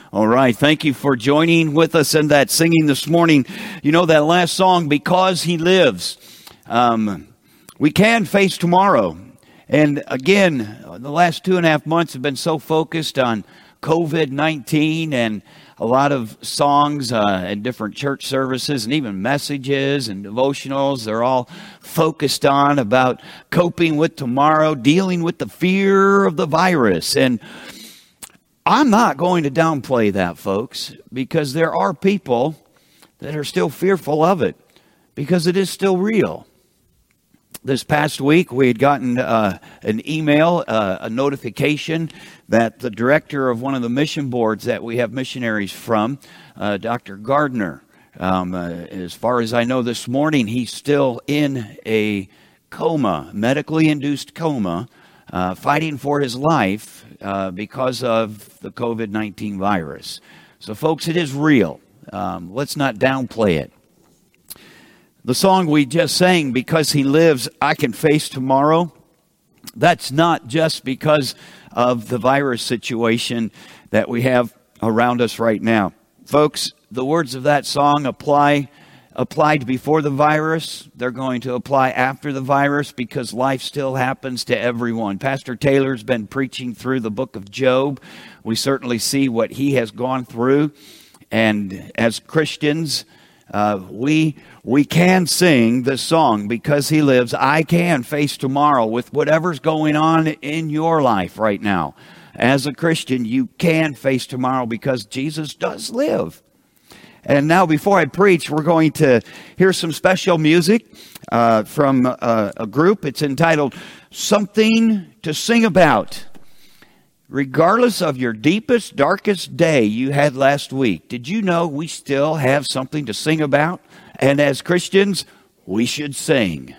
All right. Thank you for joining with us in that singing this morning. You know, that last song, Because He Lives. We can face tomorrow. And again, the last 2.5 months have been so focused on COVID-19 and a lot of songs and different church services and even messages and devotionals. They're all focused on about coping with tomorrow, dealing with the fear of the virus. And I'm not going to downplay that, folks, because there are people that are still fearful of it because it is still real. This past week, we had gotten an email, a notification that the director of one of the mission boards that we have missionaries from, Dr. Gardner, as far as I know this morning, he's still in a coma, medically induced coma, fighting for his life because of the COVID-19 virus. So, folks, it is real. Let's not downplay it. The song we just sang, Because He Lives, I Can Face Tomorrow, that's not just because of the virus situation that we have around us right now. Folks, the words of that song applied before the virus. They're going to apply after the virus because life still happens to everyone. Pastor Taylor's been preaching through the book of Job. We certainly see what he has gone through. And as Christians, we can sing this song, Because He Lives. I can face tomorrow with whatever's going on in your life right now. As a Christian, you can face tomorrow because Jesus does live. And now, before I preach, we're going to hear some special music from a group. It's entitled Something to Sing About. Regardless of your deepest, darkest day you had last week, did you know we still have something to sing about? And as Christians, we should sing.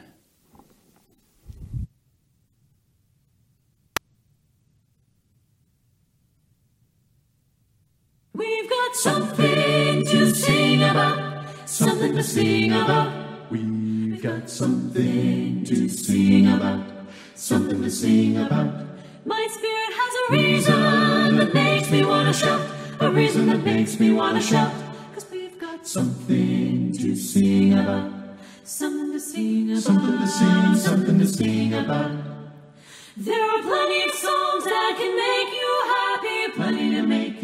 We've got something to sing about, something to sing about. We've got something to sing about, something to sing about. My spirit has a reason that makes me want to shout, a reason that makes me want to shout. 'Cause we've got something to sing about, something to sing about, something to sing, something to sing about. There are plenty of songs that can make you happy, plenty to make you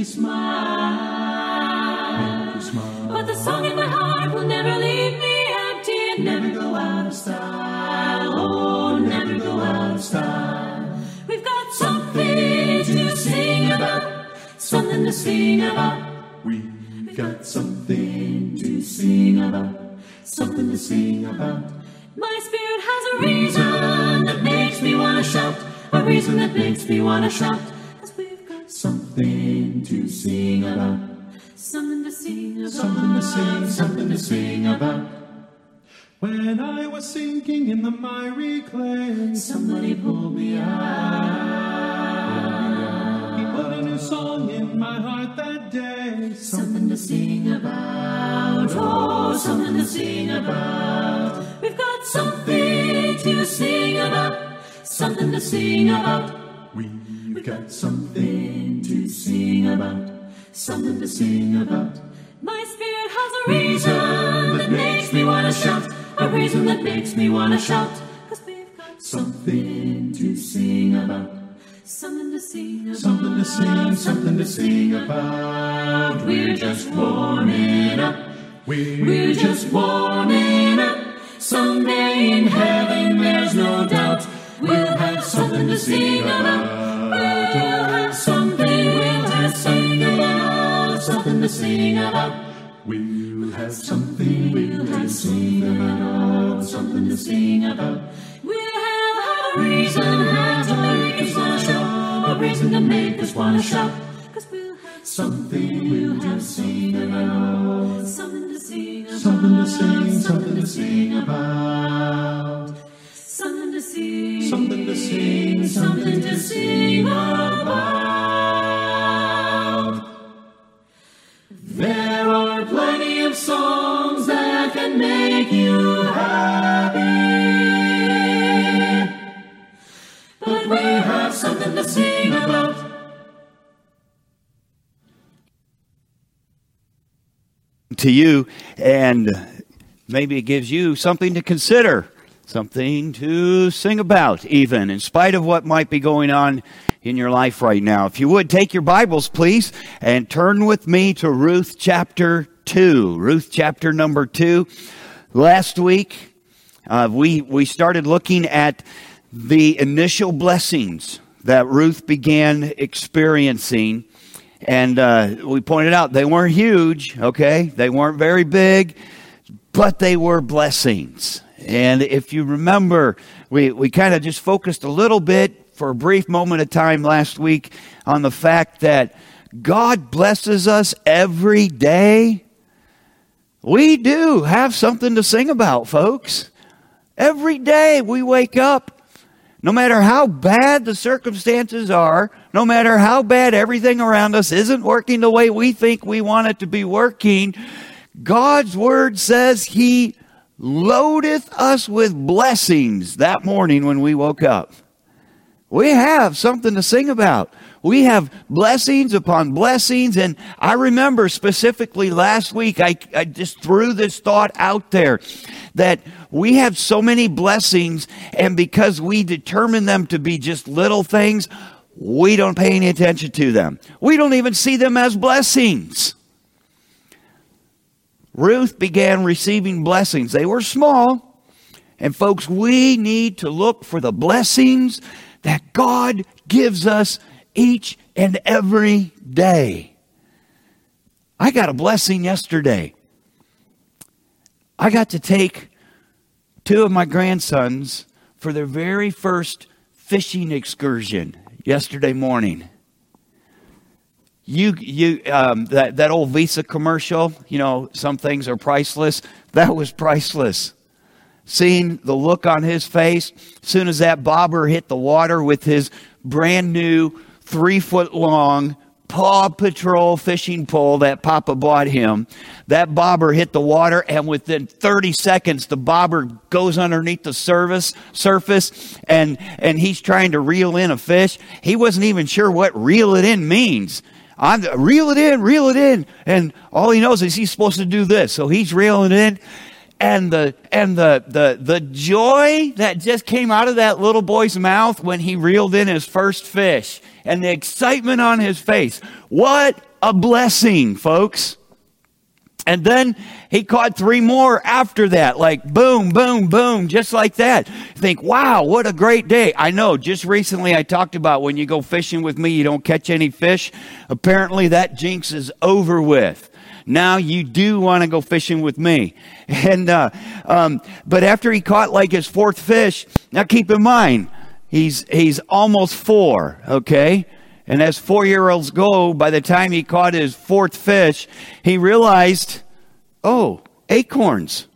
smile. Make you smile. But the song in my heart will never leave me empty and never go out of style. Oh, never go out of style. We've got something to sing about, something to sing about. We've got something to sing about, something to sing about. My spirit has a reason that makes me want to shout, a reason that makes me want to shout. 'Cause we've got something to sing about, something to sing about, something to sing, something to sing about. When I was sinking in the miry clay, somebody pulled me out. He put a new song in my heart that day. Something to sing about, oh, something to sing about. We've got something to sing about, something to sing about. We've got something to sing about, something to sing about. My spirit has a reason that makes me want to shout, a reason that makes me want to shout. 'Cause we've got something to sing about, something to sing about, something to sing, something to sing about. We're just warming up, we're just warming up. Someday in heaven there's no doubt we'll have something to sing about. We'll have something, we'll have something about, something to sing about. We'll have something, we'll have something about, something to sing about. We'll have a reason to make us want to shout, a reason to make us want to shout. 'Cause we'll have something, we'll have something about, something to sing about, something to sing, something to sing about. Something to sing, something to sing, something to sing about. There are plenty of songs that can make you happy, but we have something to sing about. to you, and maybe it gives you something to consider, something to sing about, even in spite of what might be going on in your life right now. If you would, take your Bibles, please, and turn with me to Ruth chapter 2. Ruth chapter number 2. Last week, we started looking at the initial blessings that Ruth began experiencing. And we pointed out they weren't huge, okay? They weren't very big, but they were blessings. And if you remember, we kind of just focused a little bit for a brief moment of time last week on the fact that God blesses us every day. We do have something to sing about, folks. Every day we wake up, no matter how bad the circumstances are, no matter how bad everything around us isn't working the way we think we want it to be working, God's word says He loadeth us with blessings that morning when we woke up. We have something to sing about. We have blessings upon blessings. And I remember specifically last week, I just threw this thought out there that we have so many blessings, and because we determine them to be just little things, we don't pay any attention to them. We don't even see them as blessings. Ruth began receiving blessings. They were small. And folks, we need to look for the blessings that God gives us each and every day. I got a blessing yesterday. I got to take 2 of my grandsons for their very first fishing excursion yesterday morning. That old Visa commercial, some things are priceless. That was priceless. Seeing the look on his face, as soon as that bobber hit the water with his brand new 3-foot-long Paw Patrol fishing pole that Papa bought him, that bobber hit the water, and within 30 seconds, the bobber goes underneath the surface, and he's trying to reel in a fish. He wasn't even sure what reel it in means. Reel it in, and all he knows is he's supposed to do this. So he's reeling it in. And the joy that just came out of that little boy's mouth when he reeled in his first fish, and the excitement on his face. What a blessing, folks. And then he caught 3 more after that, like boom, boom, boom, just like that. You think, wow, what a great day. I know, just recently I talked about when you go fishing with me, you don't catch any fish. Apparently that jinx is over with. Now you do want to go fishing with me. And but after he caught like his 4th fish, now keep in mind, he's almost 4, okay? And as 4-year-olds go, by the time he caught his 4th fish, he realized, oh, acorns.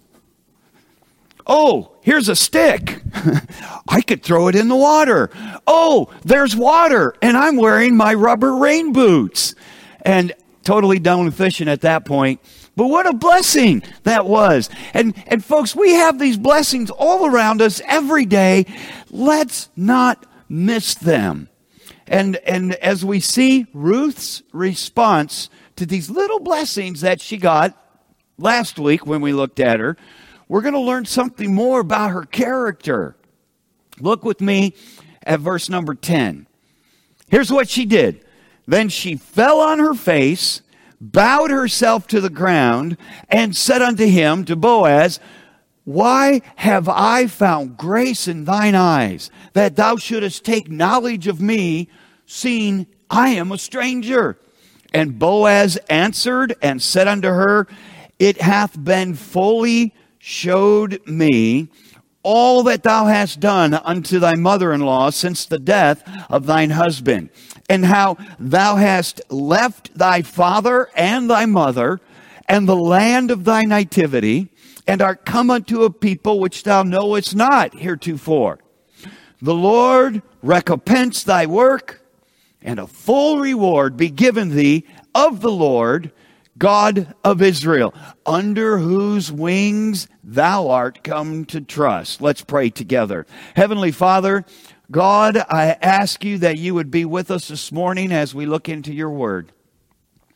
Oh, here's a stick. I could throw it in the water. Oh, there's water, and I'm wearing my rubber rain boots. And totally done with fishing at that point. But what a blessing that was. And folks, we have these blessings all around us every day. Let's not miss them. And as we see Ruth's response to these little blessings that she got last week when we looked at her, we're going to learn something more about her character. Look with me at verse number 10. Here's what she did. Then she fell on her face, bowed herself to the ground, and said unto him, to Boaz, Why have I found grace in thine eyes, that thou shouldest take knowledge of me, seeing I am a stranger? And Boaz answered and said unto her, It hath been fully showed me all that thou hast done unto thy mother-in-law since the death of thine husband, and how thou hast left thy father and thy mother and the land of thy nativity, and art come unto a people which thou knowest not heretofore. The Lord recompense thy work, and a full reward be given thee of the Lord God of Israel, under whose wings thou art come to trust. Let's pray together. Heavenly Father, God, I ask you that you would be with us this morning as we look into your word.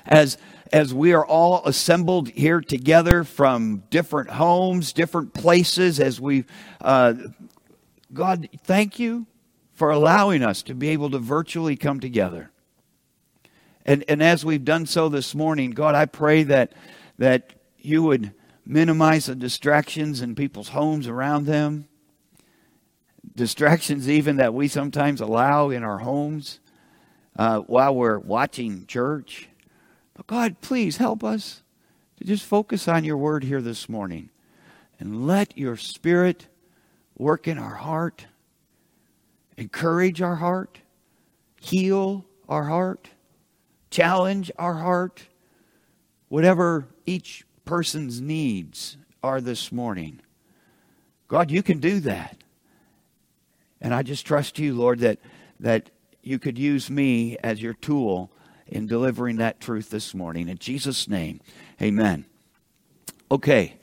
as we are all assembled here together from different homes, different places, as we, God, thank you for allowing us to be able to virtually come together. And as we've done so this morning, God, I pray that you would minimize the distractions in people's homes around them, distractions even that we sometimes allow in our homes while we're watching church. But God, please help us to just focus on your word here this morning and let your Spirit work in our heart, encourage our heart, heal our heart, challenge our heart, whatever each person's needs are this morning. God, you can do that. And I just trust you, Lord, that you could use me as your tool in delivering that truth this morning. In Jesus' name, amen. Okay.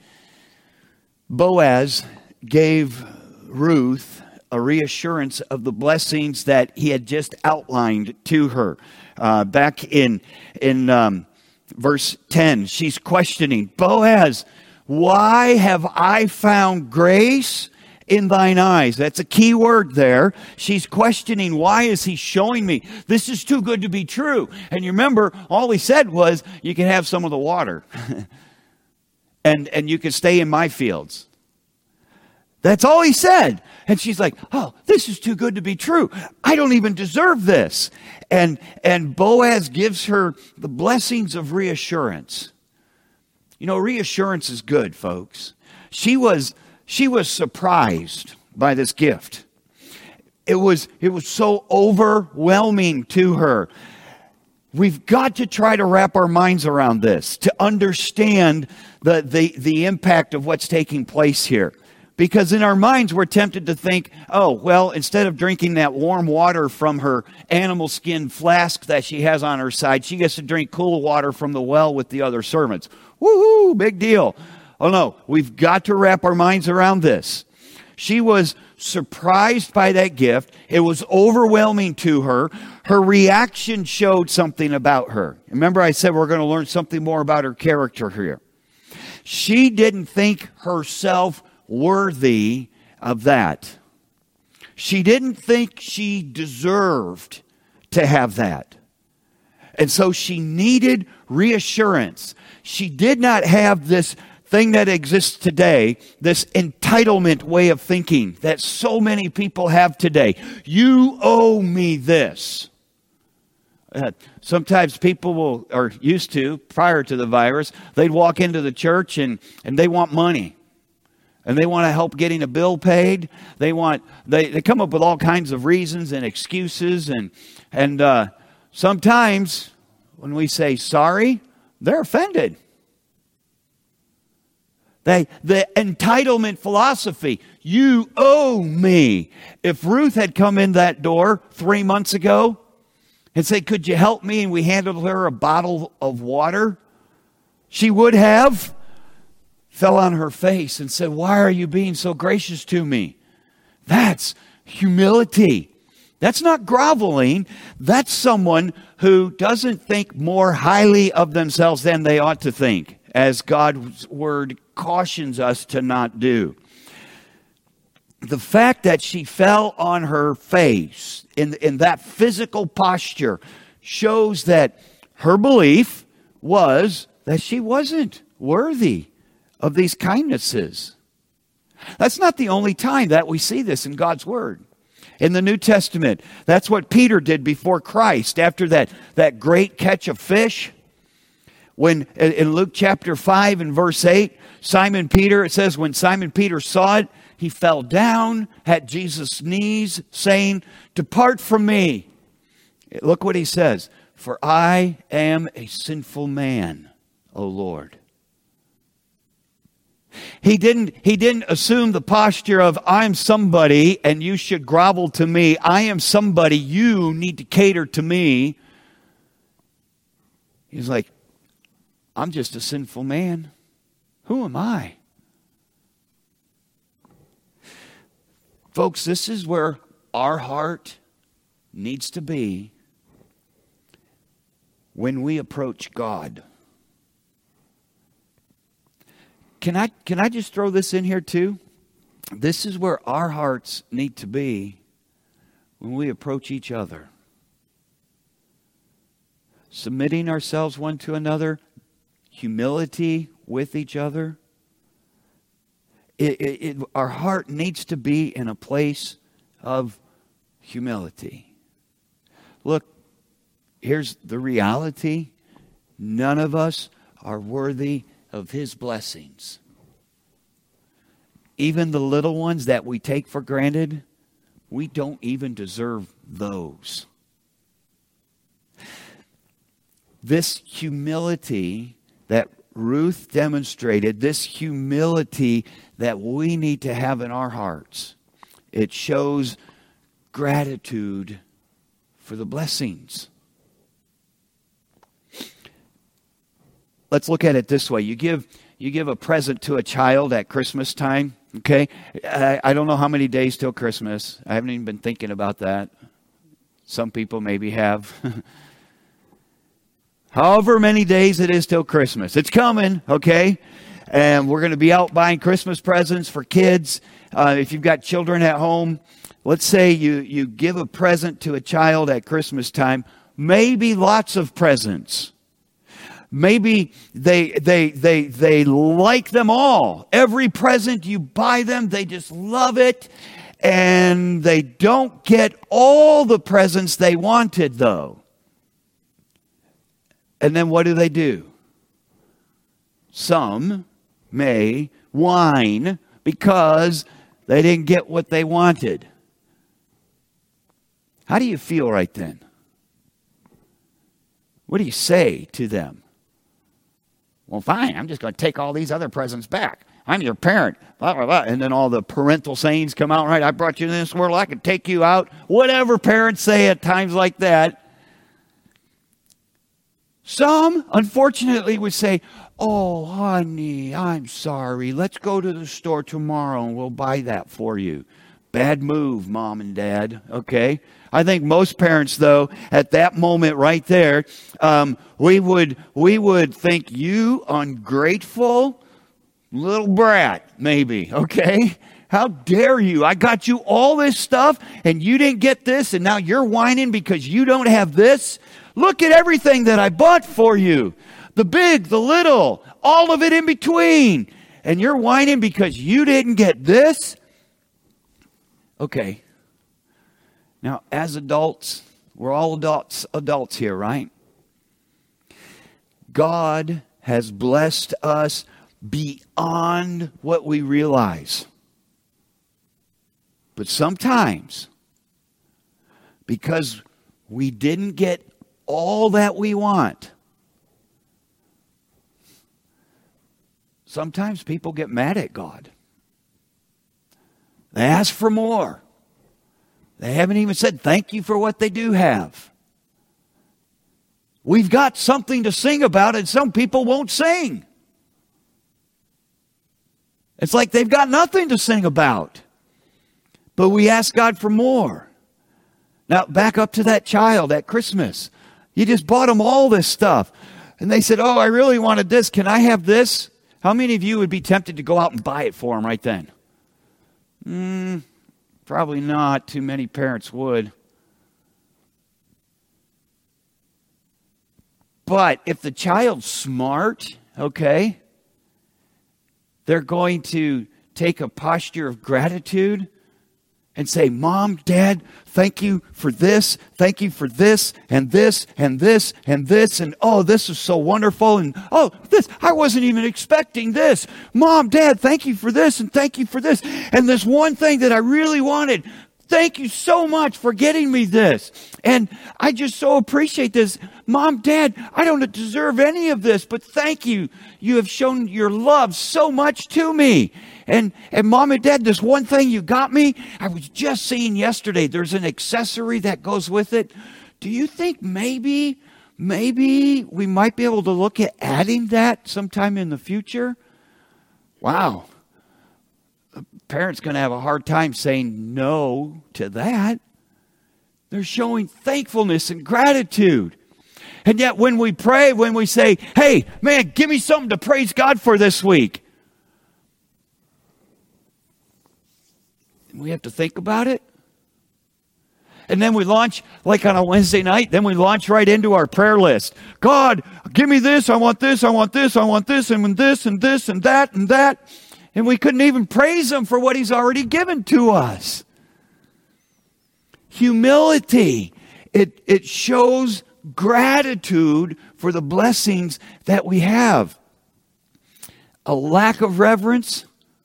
Boaz gave Ruth a reassurance of the blessings that he had just outlined to her. Back in verse 10, she's questioning, Boaz, why have I found grace in thine eyes? That's a key word there. She's questioning, why is he showing me? This is too good to be true. And you remember, all he said was, you can have some of the water. and you can stay in my fields. That's all he said. And she's like, oh, this is too good to be true. I don't even deserve this. And Boaz gives her the blessings of reassurance. You know, reassurance is good, folks. She was surprised by this gift. It was so overwhelming to her. We've got to try to wrap our minds around this to understand the impact of what's taking place here. Because in our minds, we're tempted to think, oh, well, instead of drinking that warm water from her animal skin flask that she has on her side, she gets to drink cool water from the well with the other servants. Woohoo, big deal. Oh, no, we've got to wrap our minds around this. She was surprised by that gift. It was overwhelming to her. Her reaction showed something about her. Remember, I said we're going to learn something more about her character here. She didn't think herself worthy of that. She didn't think she deserved to have that. And so she needed reassurance. She did not have this thing that exists today, this entitlement way of thinking that so many people have today. You owe me this. Sometimes people are used to, prior to the virus, they'd walk into the church and they want money. And they want to help getting a bill paid. They come up with all kinds of reasons and excuses. And sometimes when we say sorry, they're offended. The entitlement philosophy, you owe me. If Ruth had come in that door 3 months ago and said, could you help me? And we handed her a bottle of water, she would have fell on her face and said, why are you being so gracious to me? That's humility. That's not groveling. That's someone who doesn't think more highly of themselves than they ought to think, as God's word cautions us to not do. The fact that she fell on her face in that physical posture shows that her belief was that she wasn't worthy of these kindnesses. That's not the only time that we see this in God's word. In the New Testament, that's what Peter did before Christ after that great catch of fish. When in Luke chapter 5 and verse 8, Simon Peter, it says, when Simon Peter saw it, he fell down at Jesus' knees, saying, depart from me. Look what he says, for I am a sinful man, O Lord. He didn't assume the posture of, I'm somebody and you should grovel to me. I am somebody, you need to cater to me. He's like, I'm just a sinful man. Who am I? Folks, this is where our heart needs to be when we approach God. Can I just throw this in here too? This is where our hearts need to be when we approach each other. Submitting ourselves one to another, humility with each other. Our heart needs to be in a place of humility. Look, here's the reality. None of us are worthy of His blessings. Even the little ones that we take for granted, we don't even deserve those. This humility that Ruth demonstrated, this humility that we need to have in our hearts, it shows gratitude for the blessings. Let's look at it this way. You give a present to a child at Christmas time, okay? I don't know how many days till Christmas. I haven't even been thinking about that. Some people maybe have. However many days it is till Christmas. It's coming, okay? And we're going to be out buying Christmas presents for kids. If you've got children at home, let's say you give a present to a child at Christmas time. Maybe lots of presents. Maybe they like them all. Every present you buy them, they just love it. And they don't get all the presents they wanted, though. And then what do? Some may whine because they didn't get what they wanted. How do you feel right then? What do you say to them? Well, fine, I'm just going to take all these other presents back. I'm your parent. Blah, blah, blah. And then all the parental sayings come out, right? I brought you in this world. I could take you out. Whatever parents say at times like that. Some, unfortunately, would say, oh, honey, I'm sorry. Let's go to the store tomorrow and we'll buy that for you. Bad move, Mom and Dad, okay? I think most parents, though, at that moment right there, we would think, you ungrateful little brat, maybe, okay? How dare you? I got you all this stuff and you didn't get this and now you're whining because you don't have this? Look at everything that I bought for you. The big, the little, all of it in between. And you're whining because you didn't get this? Okay. Now, as adults, we're all adults here, right? God has blessed us beyond what we realize. But sometimes, because we didn't get all that we want, sometimes people get mad at God. They ask for more. They haven't even said thank you for what they do have. We've got something to sing about and some people won't sing. It's like they've got nothing to sing about. But we ask God for more. Now, back up to that child at Christmas. You just bought them all this stuff. And they said, oh, I really wanted this. Can I have this? How many of you would be tempted to go out and buy it for them right then? Probably not. Too many parents would. But if the child's smart, okay, they're going to take a posture of gratitude and say, Mom, Dad, thank you for this, thank you for this, and this, and this, and this, and oh, this is so wonderful, and oh, this, I wasn't even expecting this. Mom, Dad, thank you for this, and thank you for this, and this one thing that I really wanted. Thank you so much for getting me this. And I just so appreciate this. Mom, Dad, I don't deserve any of this, but thank you. You have shown your love so much to me. And Mom and Dad, this one thing you got me, I was just seeing yesterday, there's an accessory that goes with it. Do you think maybe we might be able to look at adding that sometime in the future? Wow. A parent's going to have a hard time saying no to that. They're showing thankfulness and gratitude. And yet when we pray, when we say, hey, man, give me something to praise God for this week, we have to think about it. And then we launch, like on a Wednesday night, then we launch right into our prayer list. God, give me this, I want this, I want this, I want this, and this, and this, and that, and that. And we couldn't even praise Him for what He's already given to us. Humility. It shows gratitude for the blessings that we have. A lack of reverence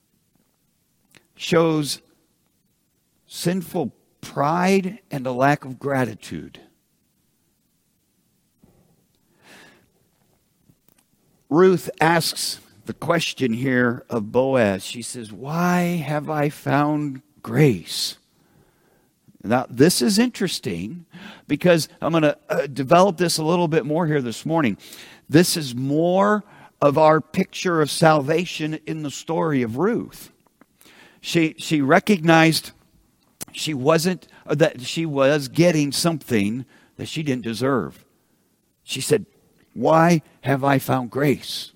shows sinful pride and a lack of gratitude. Ruth asks the question here of Boaz. She says, why have I found grace? Now, this is interesting because I'm going to develop this a little bit more here this morning. This is more of our picture of salvation in the story of Ruth. She recognized that she was getting something that she didn't deserve. She said, why have I found grace?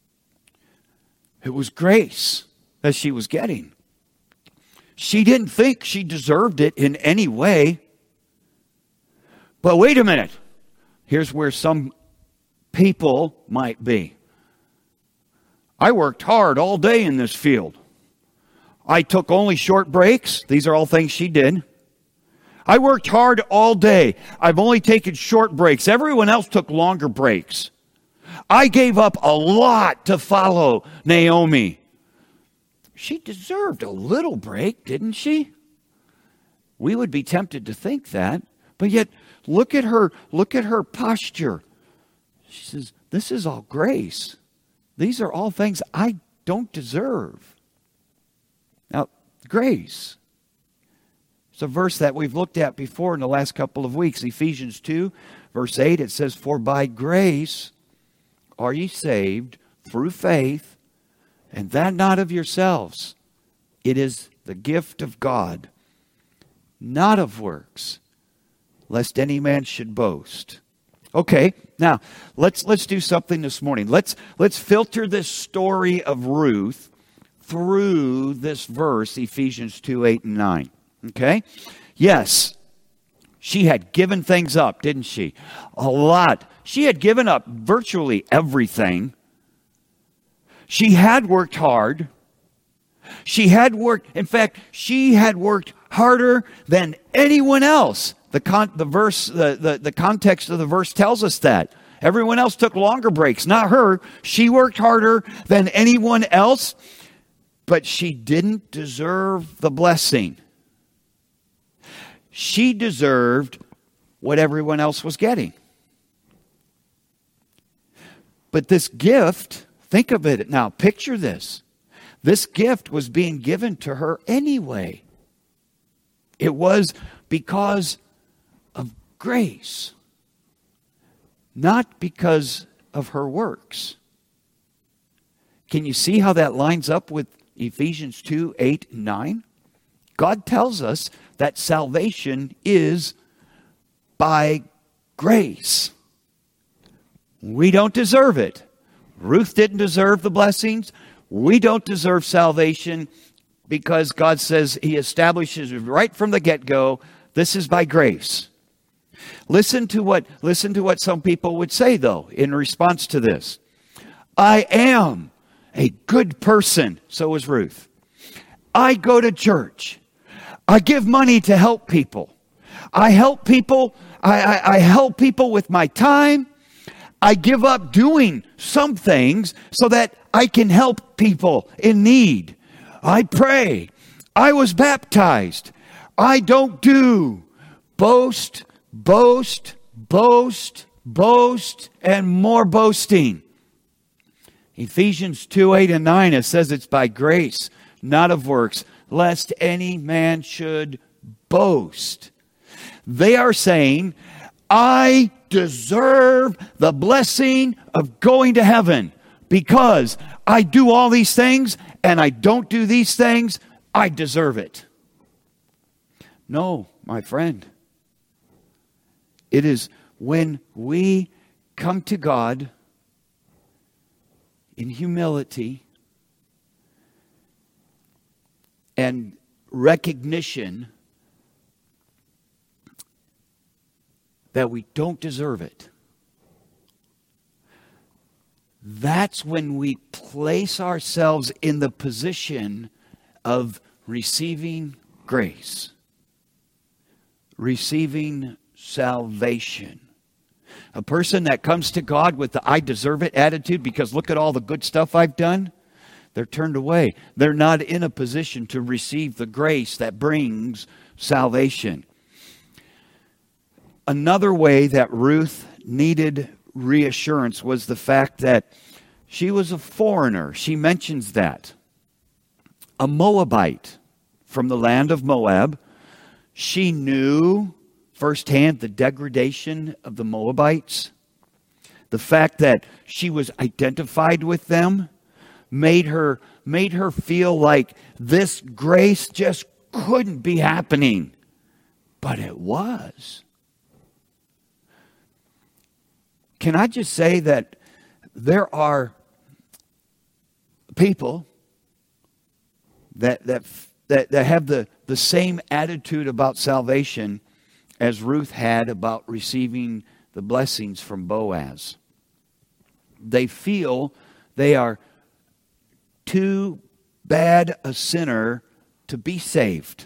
It was grace that she was getting. She didn't think she deserved it in any way. But wait a minute. Here's where some people might be. I worked hard all day in this field. I took only short breaks. These are all things she did. I worked hard all day. I've only taken short breaks. Everyone else took longer breaks. I gave up a lot to follow Naomi. She deserved a little break, didn't she? We would be tempted to think that. But yet, look at her posture. She says, this is all grace. These are all things I don't deserve. Now, grace. It's a verse that we've looked at before in the last couple of weeks. Ephesians 2, verse 8, it says, for by grace are ye saved through faith, and that not of yourselves. It is the gift of God, not of works, lest any man should boast. Okay, now let's do something this morning. Let's filter this story of Ruth through this verse, Ephesians 2, 8, and 9. Okay? Yes, she had given things up, didn't she? A lot. She had given up virtually everything. She had worked hard. She had worked harder than anyone else. The context of the verse tells us that. Everyone else took longer breaks, not her. She worked harder than anyone else, but she didn't deserve the blessing. She deserved what everyone else was getting. But this gift, think of it now, picture this. This gift was being given to her anyway. It was because of grace, not because of her works. Can you see how that lines up with Ephesians 2, 8, and 9? God tells us that salvation is by grace. We don't deserve it. Ruth didn't deserve the blessings. We don't deserve salvation because God says He establishes right from the get-go, this is by grace. Listen to what some people would say, though, in response to this. I am a good person. So is Ruth. I go to church. I give money to help people. I help people. I help people with my time. I give up doing some things so that I can help people in need. I pray. I was baptized. I don't do. Boast, boast, boast, boast, and more boasting. Ephesians 2, 8, and 9, it says it's by grace, not of works, lest any man should boast. They are saying, I deserve the blessing of going to heaven because I do all these things and I don't do these things. I deserve it. No, my friend. It is when we come to God in humility and recognition that we don't deserve it, that's when we place ourselves in the position of receiving grace, receiving salvation. A person that comes to God with the I deserve it attitude because look at all the good stuff I've done, they're turned away. They're not in a position to receive the grace that brings salvation. Another way that Ruth needed reassurance was the fact that she was a foreigner. She mentions that. A Moabite from the land of Moab. She knew firsthand the degradation of the Moabites. The fact that she was identified with them made her feel like this grace just couldn't be happening. But it was. Can I just say that there are people that have the same attitude about salvation as Ruth had about receiving the blessings from Boaz. They feel they are too bad a sinner to be saved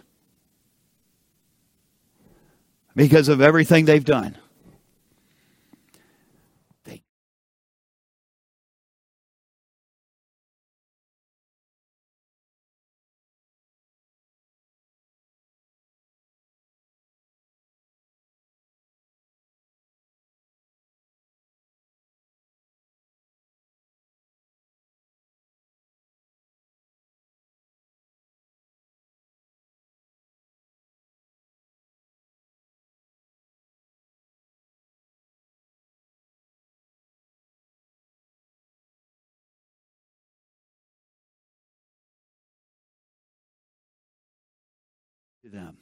because of everything they've done. Them.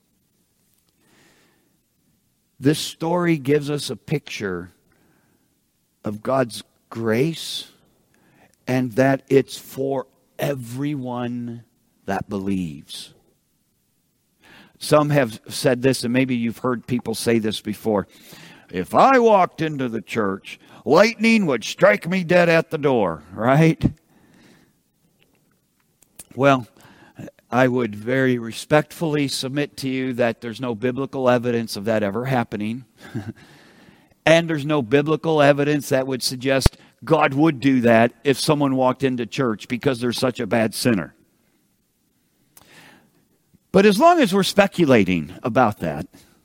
This story gives us a picture of God's grace and that it's for everyone that believes. Some have said this, and maybe you've heard people say this before. If I walked into the church, lightning would strike me dead at the door, right? Well, I would very respectfully submit to you that there's no biblical evidence of that ever happening. And there's no biblical evidence that would suggest God would do that if someone walked into church because they're such a bad sinner. But as long as we're speculating about that,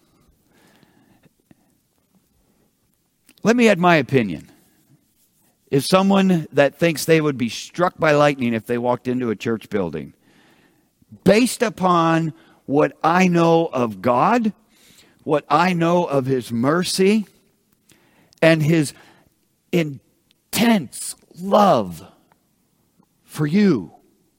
let me add my opinion. If someone that thinks they would be struck by lightning if they walked into a church building, based upon what I know of God, what I know of His mercy, and His intense love for you,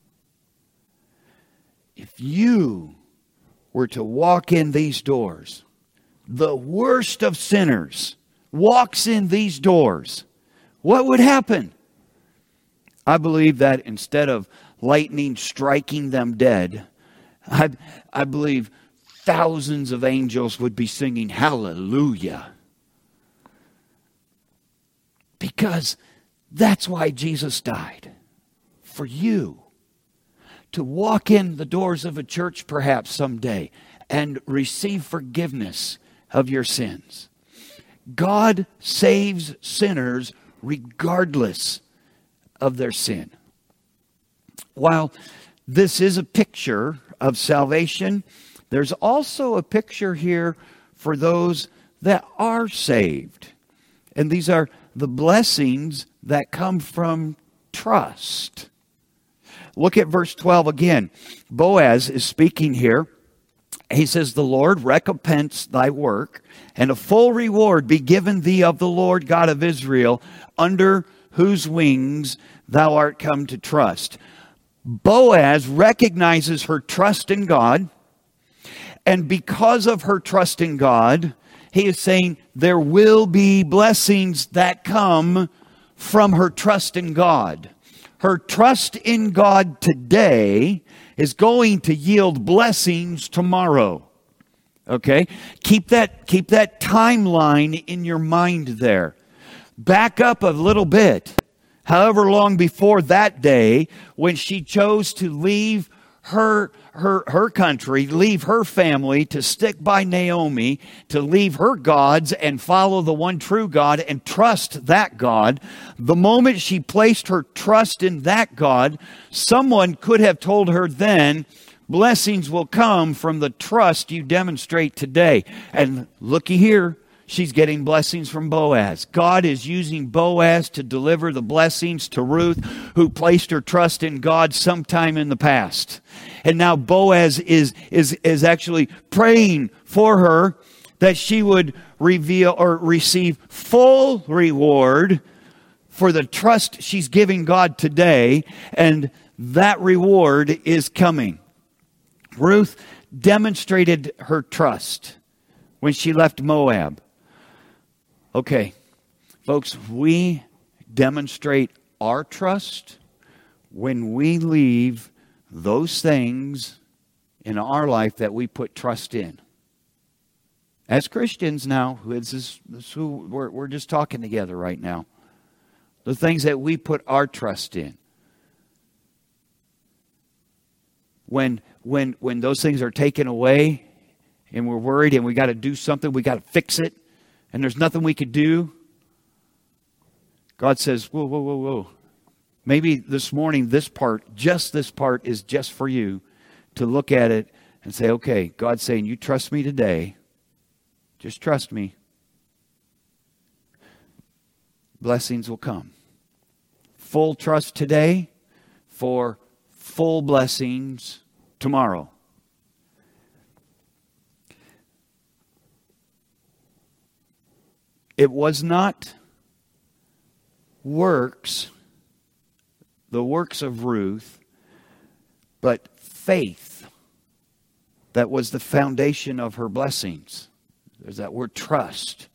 if you were to walk in these doors, the worst of sinners walks in these doors, what would happen? I believe that instead of lightning striking them dead, I believe thousands of angels would be singing hallelujah. Because that's why Jesus died. For you. To walk in the doors of a church perhaps someday and receive forgiveness of your sins. God saves sinners regardless of their sin. While this is a picture of salvation, there's also a picture here for those that are saved. And these are the blessings that come from trust. Look at verse 12 again. Boaz is speaking here. He says, the Lord recompense thy work, and a full reward be given thee of the Lord God of Israel, under whose wings thou art come to trust. Boaz recognizes her trust in God, and because of her trust in God, He is saying there will be blessings that come from her trust in God. Her trust in God today is going to yield blessings tomorrow. Okay? Keep that timeline in your mind there. Back up a little bit. However long before that day when she chose to leave her country, leave her family, to stick by Naomi, to leave her gods and follow the one true God and trust that God. The moment she placed her trust in that God, someone could have told her then, blessings will come from the trust you demonstrate today. And looky here. She's getting blessings from Boaz. God is using Boaz to deliver the blessings to Ruth, who placed her trust in God sometime in the past. And now Boaz is actually praying for her that she would reveal or receive full reward for the trust she's giving God today. And that reward is coming. Ruth demonstrated her trust when she left Moab. Okay, folks, we demonstrate our trust when we leave those things in our life that we put trust in. As Christians now, this is who we're just talking together right now. The things that we put our trust in. When those things are taken away and we're worried and we got to do something, we got to fix it, and there's nothing we could do, God says, whoa, whoa, whoa, whoa. Maybe this morning, this part is just for you to look at it and say, okay, God's saying, you trust me today. Just trust me. Blessings will come. Full trust today for full blessings tomorrow. It was not works, the works of Ruth, but faith that was the foundation of her blessings. There's that word trust.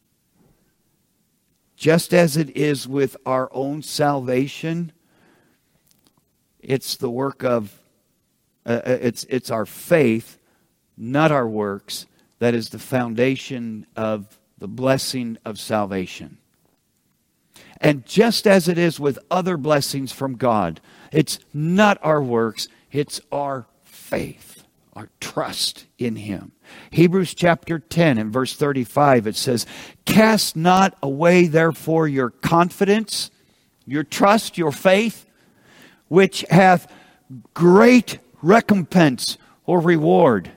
Just as it is with our own salvation, it's the work of, it's our faith, not our works, that is the foundation of the blessing of salvation. And just as it is with other blessings from God, it's not our works, it's our faith, our trust in Him. Hebrews chapter 10 and verse 35, it says, cast not away therefore your confidence, your trust, your faith, which hath great recompense or reward.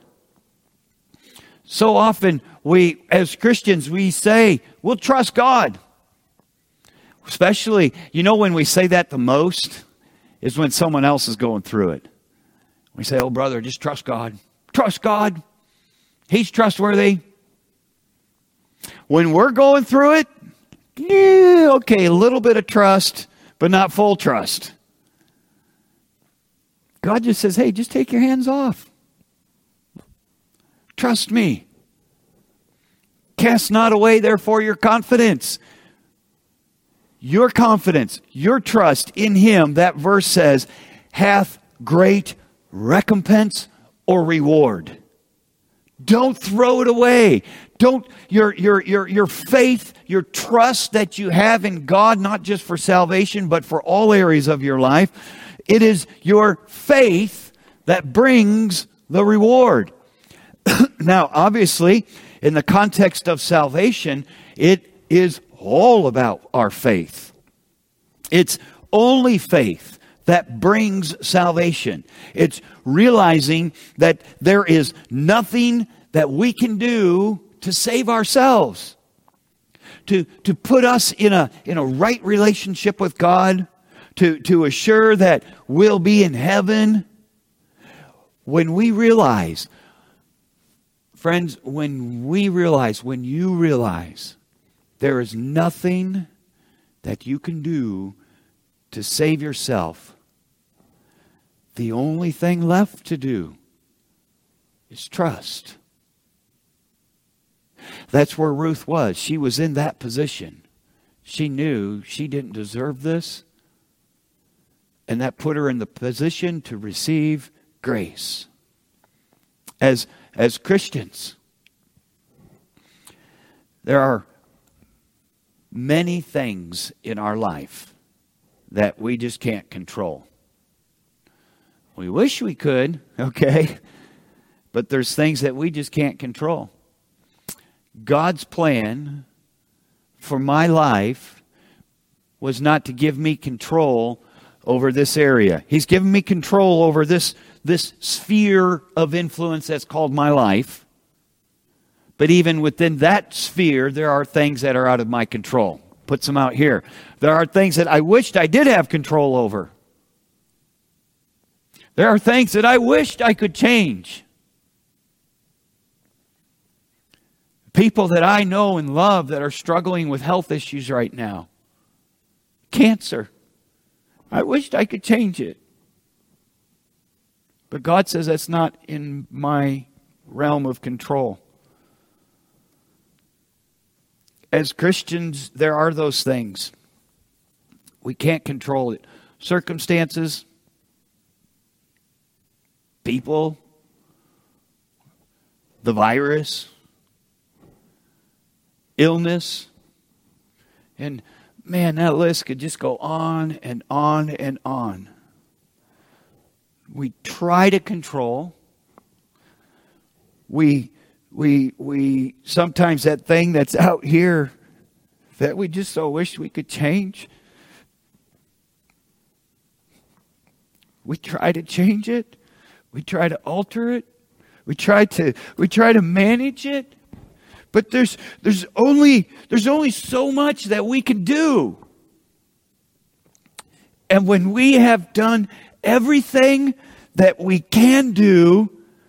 So often we, as Christians, we say, we'll trust God. Especially, when we say that the most is when someone else is going through it. We say, oh brother, just trust God. Trust God. He's trustworthy. When we're going through it, okay, a little bit of trust, but not full trust. God just says, hey, just take your hands off. Trust me. Cast not away, therefore, your confidence. Your confidence, your trust in Him, that verse says, hath great recompense or reward. Don't throw it away. Don't your faith, your trust that you have in God, not just for salvation, but for all areas of your life. It is your faith that brings the reward. Now, obviously, in the context of salvation, it is all about our faith. It's only faith that brings salvation. It's realizing that there is nothing that we can do to save ourselves, to put us in a right relationship with God, to assure that we'll be in heaven. When we realize, friends, when you realize there is nothing that you can do to save yourself, the only thing left to do is trust. That's where Ruth was. She was in that position. She knew she didn't deserve this. And that put her in the position to receive grace. As Christians, there are many things in our life that we just can't control. We wish we could, okay? But there's things that we just can't control. God's plan for my life was not to give me control over this area. He's given me control over this sphere of influence that's called my life. But even within that sphere, there are things that are out of my control. Put some out here. There are things that I wished I did have control over. There are things that I wished I could change. People that I know and love that are struggling with health issues right now. Cancer. I wished I could change it. But God says that's not in my realm of control. As Christians, there are those things. We can't control it. Circumstances, people, the virus, illness, and man, that list could just go on and on and on. We try to control. We sometimes that thing that's out here that we just so wish we could change. We try to change it. We try to alter it. We try to manage it. But there's only so much that we can do. And when we have done everything that we can do,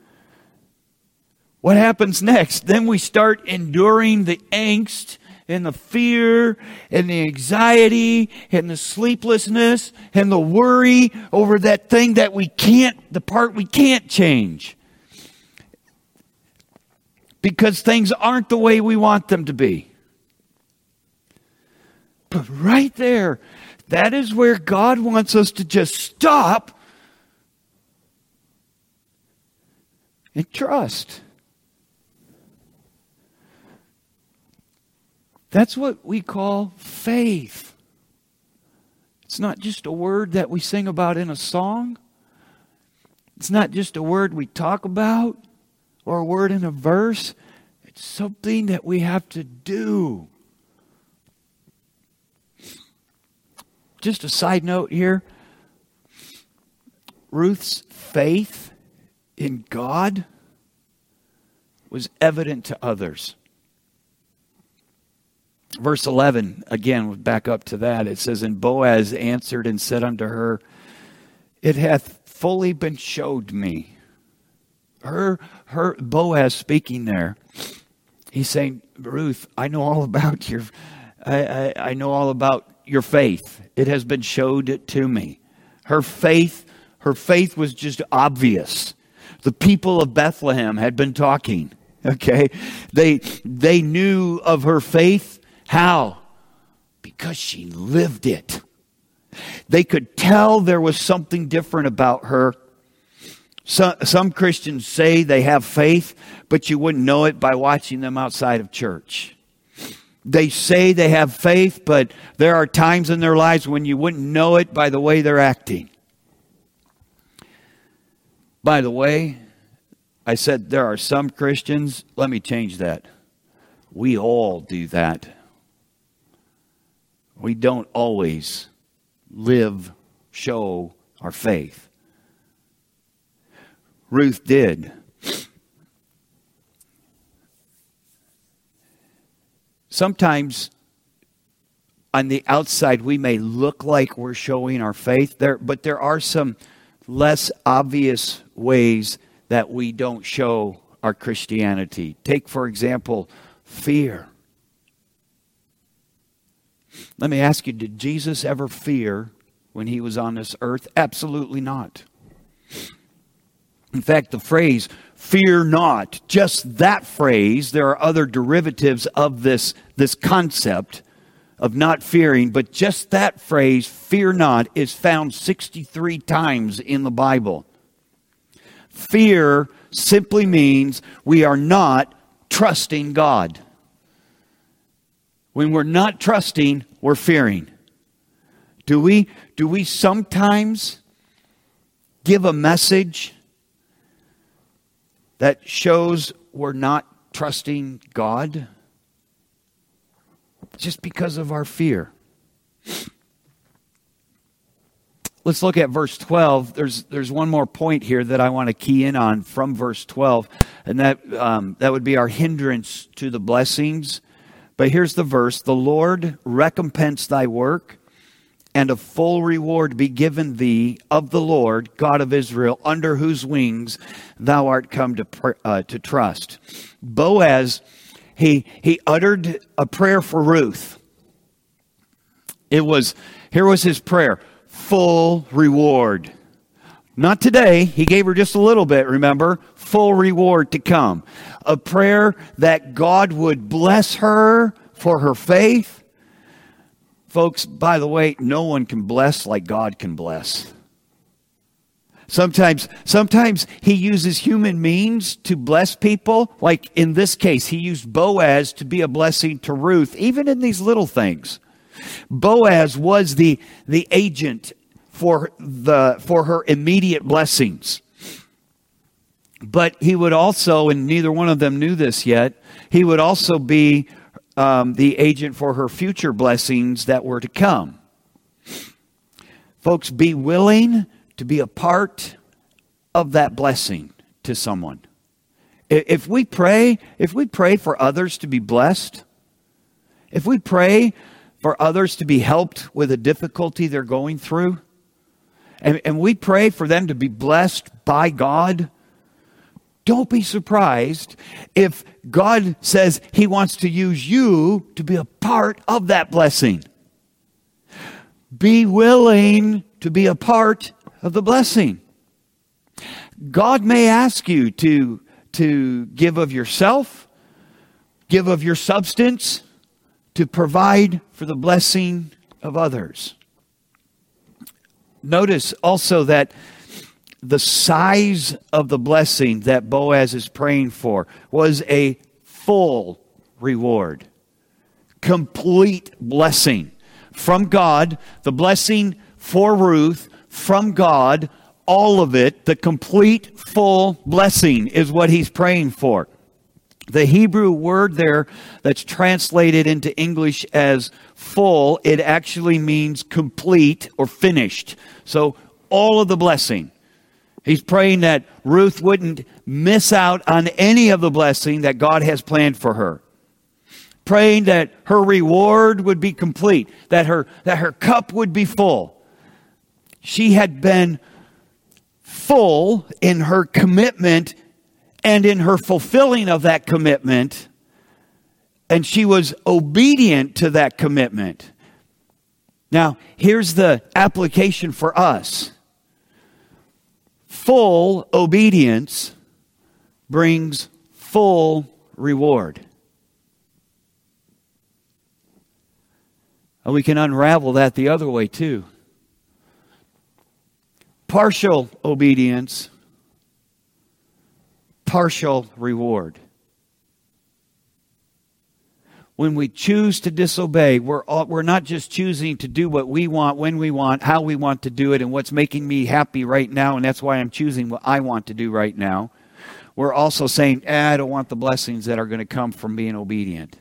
what happens next? Then we start enduring the angst and the fear and the anxiety and the sleeplessness and the worry over that thing that the part we can't change. Because things aren't the way we want them to be. But right there, that is where God wants us to just stop and trust. That's what we call faith. It's not just a word that we sing about in a song. It's not just a word we talk about or a word in a verse. It's something that we have to do. Just a side note here. Ruth's faith in God was evident to others. Verse 11, again, back up to that. It says, "And Boaz answered and said unto her, It hath fully been showed me." Her Boaz speaking there. He's saying, Ruth, I know all about I know all about your faith. It has been showed to me. Her faith was just obvious. The people of Bethlehem had been talking. Okay, they knew of her faith. How? Because she lived it. They could tell there was something different about her. Some Christians say they have faith, but you wouldn't know it by watching them outside of church. They say they have faith, but there are times in their lives when you wouldn't know it by the way they're acting. By the way, I said there are some Christians. Let me change that. We all do that. We don't always show our faith. Ruth did. Sometimes on the outside we may look like we're showing our faith, but there are some less obvious ways that we don't show our Christianity. Take, for example, fear. Let me ask you, did Jesus ever fear when he was on this earth? Absolutely not. In fact, the phrase, fear not, just that phrase, there are other derivatives of this concept of not fearing, but just that phrase, fear not, is found 63 times in the Bible. Fear simply means we are not trusting God. When we're not trusting, we're fearing. Do we sometimes give a message that shows we're not trusting God? Just because of our fear. Let's look at verse 12. There's one more point here that I want to key in on from verse 12, and that would be our hindrance to the blessings. But here's the verse: the Lord recompense thy work, and a full reward be given thee of the Lord God of Israel, under whose wings thou art come to trust. Boaz, he uttered a prayer for Ruth. Here was his prayer: full reward. Not today. He gave her just a little bit, remember? Full reward to come. A prayer that God would bless her for her faith. Folks, by the way, no one can bless like God can bless. Sometimes he uses human means to bless people. Like in this case, he used Boaz to be a blessing to Ruth, even in these little things. Boaz was the agent for her immediate blessings. But he would also, and neither one of them knew this yet, he would also be the agent for her future blessings that were to come. Folks, be willing to be a part of that blessing to someone. If we pray for others to be blessed, if we pray for others to be helped with a difficulty they're going through, and we pray for them to be blessed by God, don't be surprised if God says He wants to use you to be a part of that blessing. Be willing to be a part of the blessing. God may ask you to give of yourself, give of your substance, to provide for the blessing of others. Notice also that the size of the blessing that Boaz is praying for was a full reward. Complete blessing from God. The blessing for Ruth from God, all of it, the complete full blessing is what he's praying for. The Hebrew word there that's translated into English as full, it actually means complete or finished. So all of the blessing. He's praying that Ruth wouldn't miss out on any of the blessing that God has planned for her. Praying that her reward would be complete, that her cup would be full. She had been full in her commitment and in her fulfilling of that commitment, and she was obedient to that commitment. Now, here's the application for us. Full obedience brings full reward. And we can unravel that the other way too. Partial obedience, partial reward. When we choose to disobey, we're not just choosing to do what we want, when we want, how we want to do it, and what's making me happy right now, and that's why I'm choosing what I want to do right now. We're also saying, I don't want the blessings that are going to come from being obedient.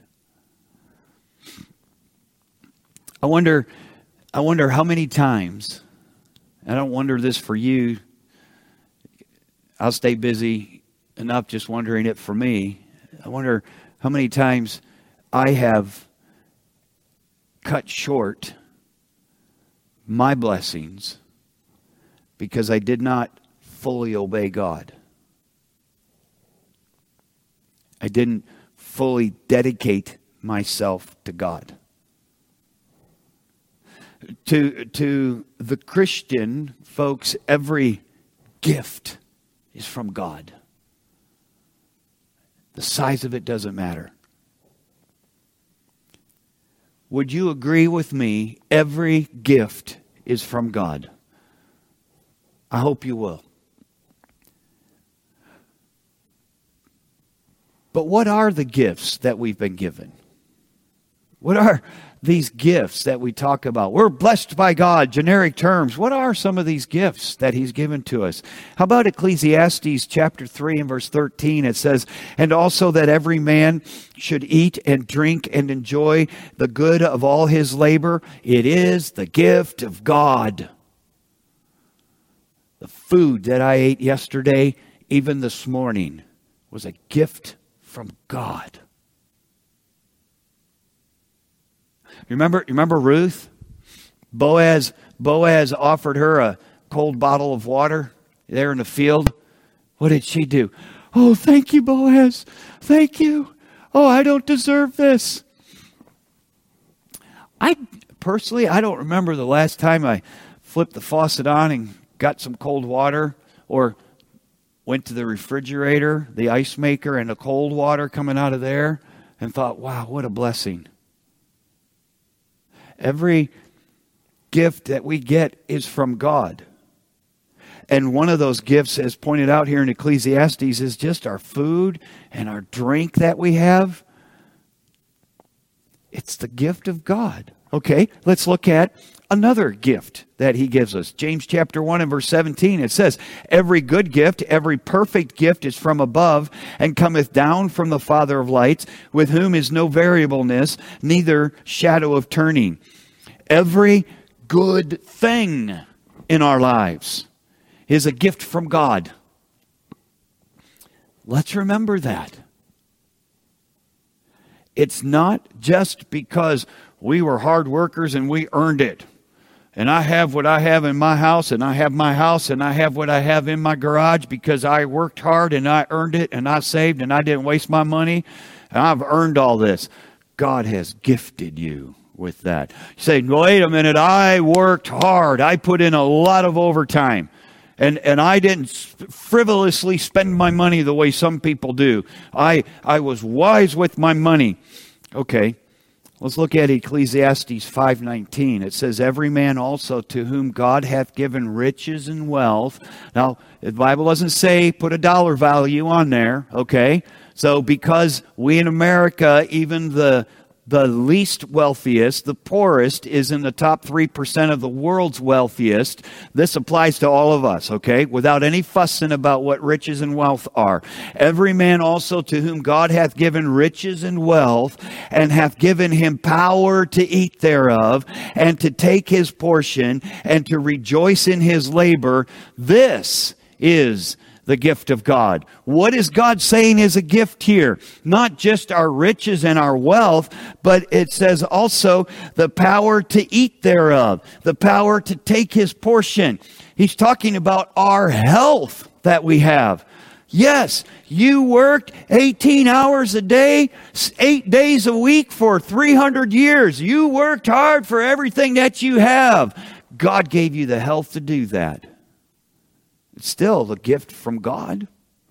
I wonder how many times, I don't wonder this for you, I'll stay busy enough just wondering it for me. I wonder how many times I have cut short my blessings because I did not fully obey God. I didn't fully dedicate myself to God. To the Christian, folks, every gift is from God. The size of it doesn't matter. Would you agree with me? Every gift is from God. I hope you will. But what are the gifts that we've been given? What are these gifts that we talk about? We're blessed by God, generic terms. What are some of these gifts that He's given to us? How about Ecclesiastes chapter 3 and verse 13? It says, and also that every man should eat and drink and enjoy the good of all his labor. It is the gift of God. The food that I ate yesterday, even this morning, was a gift from God. Remember Ruth? Boaz offered her a cold bottle of water there in the field. What did she do? Oh, thank you, Boaz. Thank you. Oh, I don't deserve this. I don't remember the last time I flipped the faucet on and got some cold water, or went to the refrigerator, the ice maker, and the cold water coming out of there, and thought, wow, what a blessing. Every gift that we get is from God. And one of those gifts, as pointed out here in Ecclesiastes, is just our food and our drink that we have. It's the gift of God. Okay, let's look at another gift that He gives us. James chapter 1 and verse 17, it says, every good gift, every perfect gift is from above, and cometh down from the Father of lights, with whom is no variableness, neither shadow of turning. Every good thing in our lives is a gift from God. Let's remember that. It's not just because we were hard workers and we earned it. And I have what I have in my house, and I have my house, and I have what I have in my garage because I worked hard and I earned it, and I saved, and I didn't waste my money, and I've earned all this. God has gifted you with that. You say, wait a minute, I worked hard. I put in a lot of overtime. And I didn't frivolously spend my money the way some people do. I was wise with my money. Okay. Let's look at Ecclesiastes 5:19. It says, every man also to whom God hath given riches and wealth. Now, the Bible doesn't say put a dollar value on there, okay? So because we in America, even the least wealthiest, the poorest, is in the top 3% of the world's wealthiest, this applies to all of us, okay? Without any fussing about what riches and wealth are. Every man also to whom God hath given riches and wealth, and hath given him power to eat thereof, and to take his portion, and to rejoice in his labor, this is the gift of God. What is God saying is a gift here? Not just our riches and our wealth, but it says also the power to eat thereof, the power to take his portion. He's talking about our health that we have. Yes, you worked 18 hours a day, 8 days a week for 300 years. You worked hard for everything that you have. God gave you the health to do that. It's still the gift from God.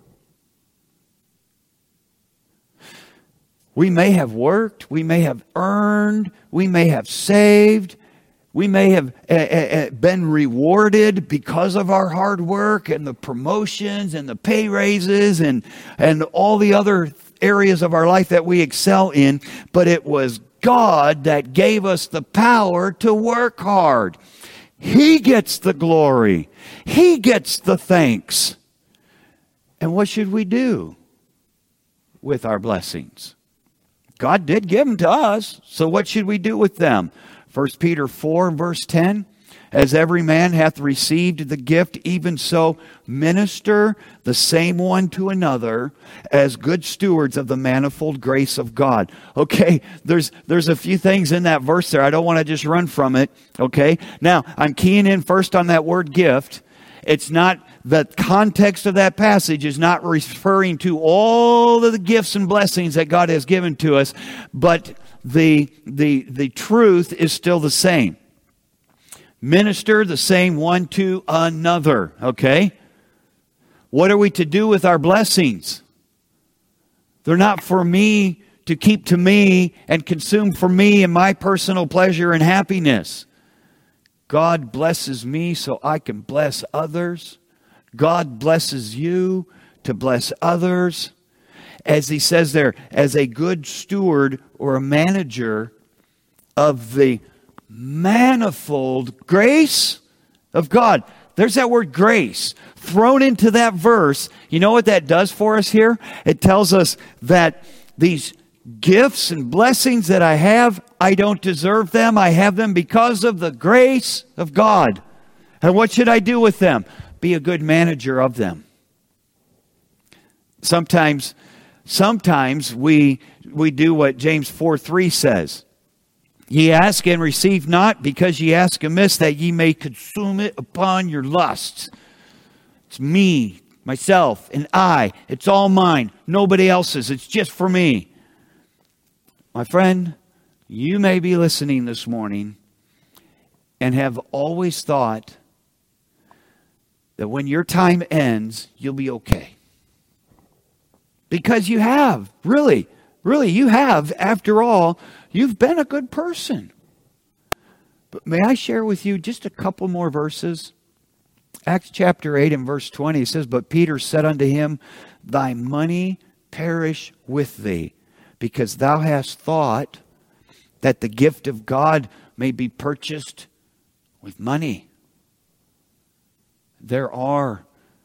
We may have worked, we may have earned, we may have saved, we may have been rewarded because of our hard work and the promotions and the pay raises and all the other areas of our life that we excel in, but it was God that gave us the power to work hard. He gets the glory. He gets the thanks. And what should we do with our blessings? God did give them to us, so what should we do with them? 1 Peter 4 verse 10, as every man hath received the gift, even so minister the same one to another as good stewards of the manifold grace of God. Okay, there's a few things in that verse there. I don't want to just run from it. Okay, now I'm keying in first on that word gift. It's not, the context of that passage is not referring to all of the gifts and blessings that God has given to us, but the truth is still the same. Minister the same one to another, okay? What are we to do with our blessings? They're not for me to keep to me and consume for me and my personal pleasure and happiness. God blesses me so I can bless others. God blesses you to bless others. As he says there, as a good steward or a manager of the manifold grace of God. There's that word grace thrown into that verse. You know what that does for us here? It tells us that these gifts and blessings that I have, I don't deserve them. I have them because of the grace of God. And what should I do with them? Be a good manager of them. Sometimes we do what James 4:3 says. Ye ask and receive not, because ye ask amiss, that ye may consume it upon your lusts. It's me, myself, and I. It's all mine. Nobody else's. It's just for me. My friend, you may be listening this morning and have always thought that when your time ends, you'll be okay. Because you have. Really, you have. After all, you've been a good person. But may I share with you just a couple more verses? Acts chapter 8 and verse 20 says, But Peter said unto him, Thy money perish with thee, because thou hast thought that the gift of God may be purchased with money. There are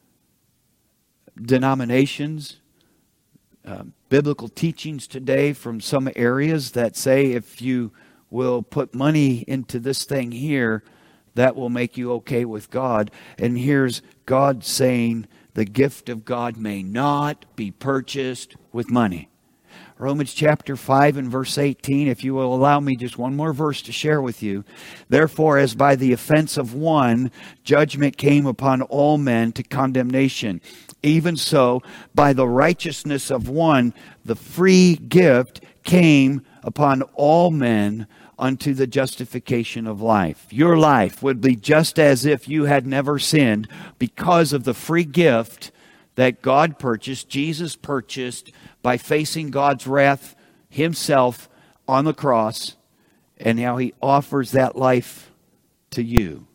denominations, biblical teachings today from some areas that say if you will put money into this thing here, that will make you okay with God. And here's God saying the gift of God may not be purchased with money. Romans chapter 5 and verse 18, if you will allow me just one more verse to share with you. Therefore, as by the offense of one, judgment came upon all men to condemnation. Even so, by the righteousness of one, the free gift came upon all men unto the justification of life. Your life would be just as if you had never sinned because of the free gift that God purchased, Jesus purchased, by facing God's wrath himself on the cross, and how he offers that life to you.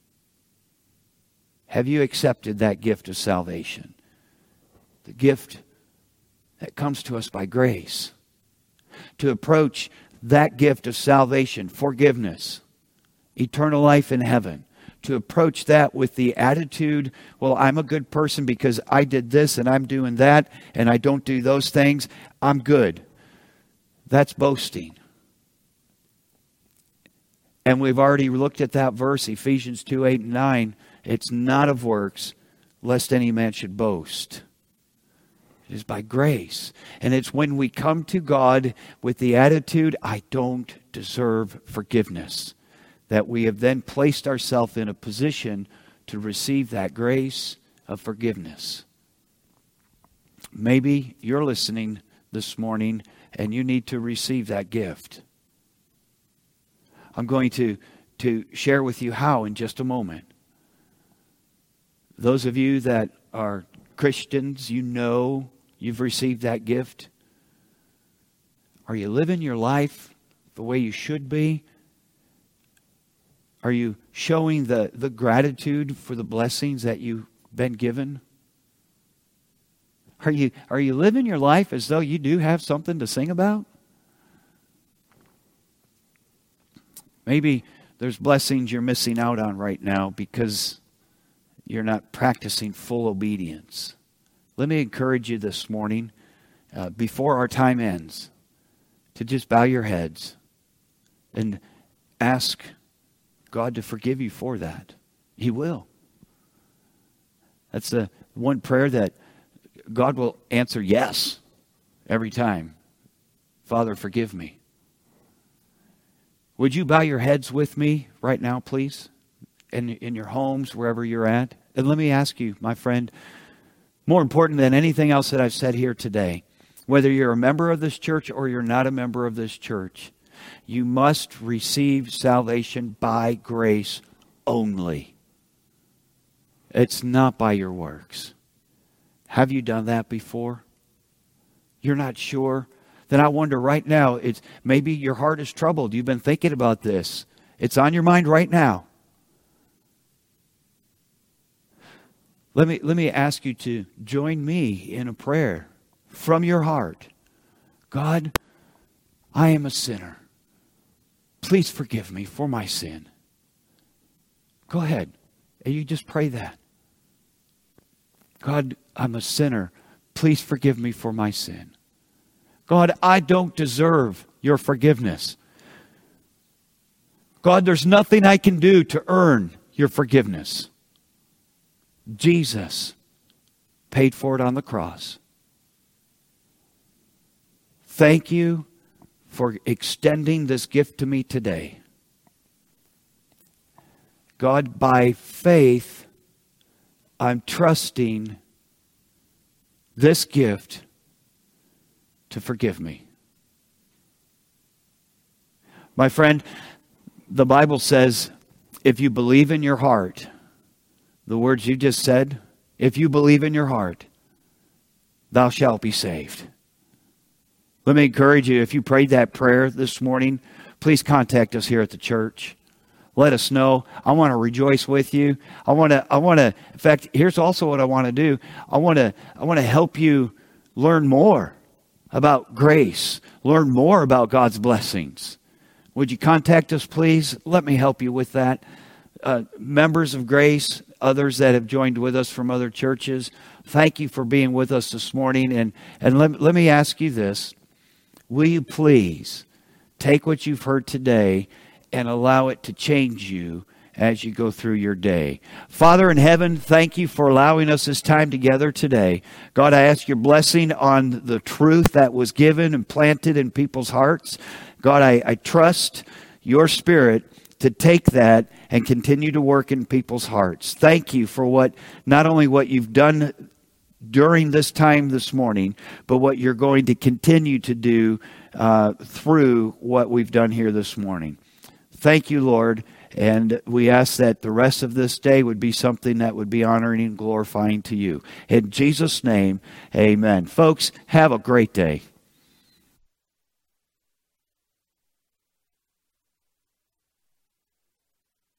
Have you accepted that gift of salvation? The gift that comes to us by grace. To approach that gift of salvation, forgiveness, eternal life in heaven. To approach that with the attitude, well, I'm a good person because I did this and I'm doing that and I don't do those things. I'm good. That's boasting. And we've already looked at that verse, Ephesians 2, 8 and 9. It's not of works, lest any man should boast. It is by grace. And it's when we come to God with the attitude, I don't deserve forgiveness, that we have then placed ourselves in a position to receive that grace of forgiveness. Maybe you're listening this morning and you need to receive that gift. I'm going to share with you how in just a moment. Those of you that are Christians, you know you've received that gift. Are you living your life the way you should be? Are you showing the gratitude for the blessings that you've been given? Are you living your life as though you do have something to sing about? Maybe there's blessings you're missing out on right now because you're not practicing full obedience. Let me encourage you this morning, before our time ends, to just bow your heads and ask God to forgive you for that. He will. That's the one prayer that God will answer yes every time. Father, forgive me. Would you bow your heads with me right now, please? In your homes, wherever you're at. And let me ask you, my friend, more important than anything else that I've said here today, whether you're a member of this church or you're not a member of this church, you must receive salvation by grace only. It's not by your works. Have you done that before? You're not sure? Then I wonder right now, it's maybe your heart is troubled. You've been thinking about this. It's on your mind right now. Let me ask you to join me in a prayer from your heart. God, I am a sinner. Please forgive me for my sin. Go ahead. And you just pray that. God, I'm a sinner. Please forgive me for my sin. God, I don't deserve your forgiveness. God, there's nothing I can do to earn your forgiveness. Jesus paid for it on the cross. Thank you for extending this gift to me today. God, by faith, I'm trusting this gift to forgive me. My friend, the Bible says, if you believe in your heart, the words you just said, if you believe in your heart, thou shalt be saved. Let me encourage you, if you prayed that prayer this morning, please contact us here at the church. Let us know. I want to rejoice with you. I want to, in fact, here's also what I want to do. I want to help you learn more about grace, learn more about God's blessings. Would you contact us, please? Let me help you with that. Members of Grace, others that have joined with us from other churches, thank you for being with us this morning. And let me ask you this. Will you please take what you've heard today and allow it to change you as you go through your day? Father in heaven, thank you for allowing us this time together today. God, I ask your blessing on the truth that was given and planted in people's hearts. God, I trust your Spirit to take that and continue to work in people's hearts. Thank you for not only what you've done during this time this morning, but what you're going to continue to do through what we've done here this morning. Thank you, Lord, and we ask that the rest of this day would be something that would be honoring and glorifying to you. In Jesus' name, amen. Folks, have a great day.